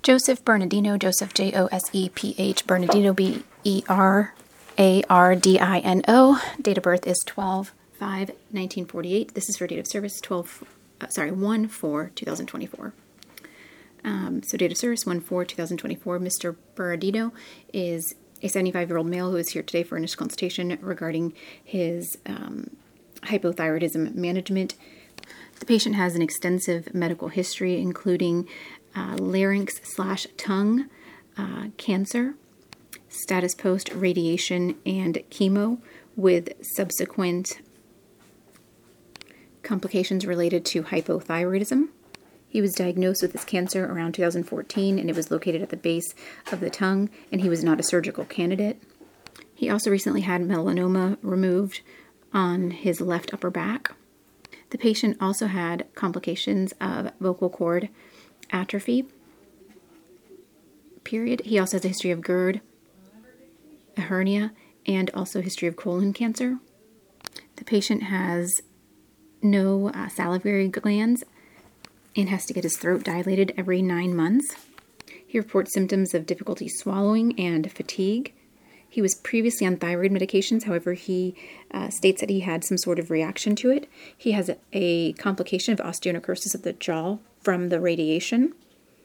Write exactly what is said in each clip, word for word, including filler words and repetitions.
Joseph Bernardino, Joseph J O S E P H, Bernardino B E R A R D I N O. Date of birth is twelve five nineteen forty-eight. This is for date of service twelve, uh, sorry, one four two thousand twenty-four. Um, so date of service one four two thousand twenty-four. Mister Bernardino is a seventy-five-year-old male who is here today for initial consultation regarding his um, hypothyroidism management. The patient has an extensive medical history, including uh, larynx slash tongue uh, cancer, status post radiation and chemo, with subsequent complications related to hypothyroidism. He was diagnosed with this cancer around two thousand fourteen, and it was located at the base of the tongue, and he was not a surgical candidate. He also recently had melanoma removed on his left upper back. The patient also had complications of vocal cord atrophy, period. He also has a history of GERD, a hernia, and also a history of colon cancer. The patient has no uh, salivary glands and has to get his throat dilated every nine months. He reports symptoms of difficulty swallowing and fatigue. He was previously on thyroid medications, however, he uh, states that he had some sort of reaction to it. He has a, a complication of osteonecrosis of the jaw from the radiation.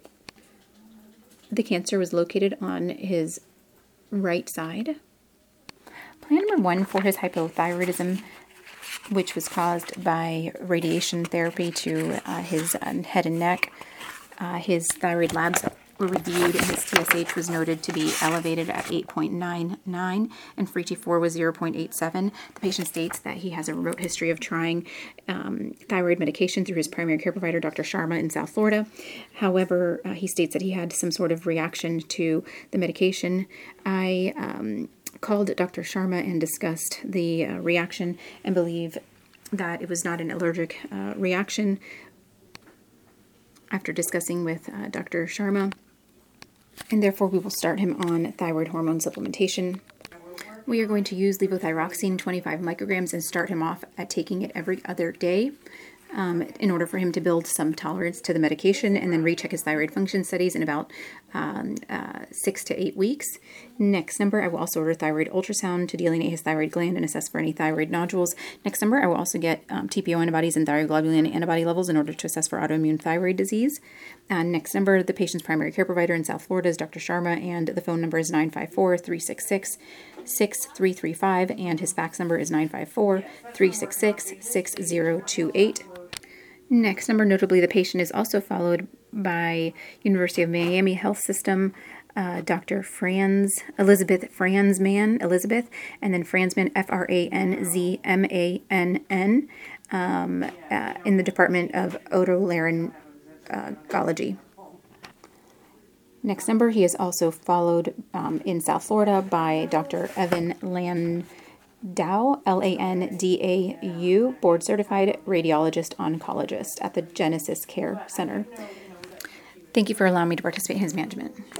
The cancer was located on his right side. Plan number one for his hypothyroidism, which was caused by radiation therapy to uh, his uh, head and neck. Uh, his thyroid labs were reviewed, and his T S H was noted to be elevated at eight point nine nine, and free T four was zero point eight seven. The patient states that he has a remote history of trying um, thyroid medication through his primary care provider, Doctor Sharma, in South Florida. However, uh, he states that he had some sort of reaction to the medication. I um, called Doctor Sharma and discussed the uh, reaction and believe that it was not an allergic uh, reaction. After discussing with uh, Doctor Sharma, and therefore we will start him on thyroid hormone supplementation. We are going to use levothyroxine twenty-five micrograms and start him off at taking it every other day um, in order for him to build some tolerance to the medication, and then recheck his thyroid function studies in about um, uh, six to eight weeks. Next number, I will also order thyroid ultrasound to delineate his thyroid gland and assess for any thyroid nodules. Next number, I will also get um, T P O antibodies and thyroglobulin antibody levels in order to assess for autoimmune thyroid disease. Uh, next number, the patient's primary care provider in South Florida is Doctor Sharma, and the phone number is nine five four, three six six, six three three five, and his fax number is nine five four, three six six, six zero two eight. Next number, notably, the patient is also followed by University of Miami Health System, uh, Doctor Franz, Elizabeth Franzmann, Elizabeth, and then Franzmann, F R A N Z M A N N, um, uh, in the Department of Otolaryngology. Next number, he is also followed um, in South Florida by Doctor Evan Landau, L A N D A U, board-certified radiologist oncologist at the Genesis Care Center. Thank you for allowing me to participate in his management.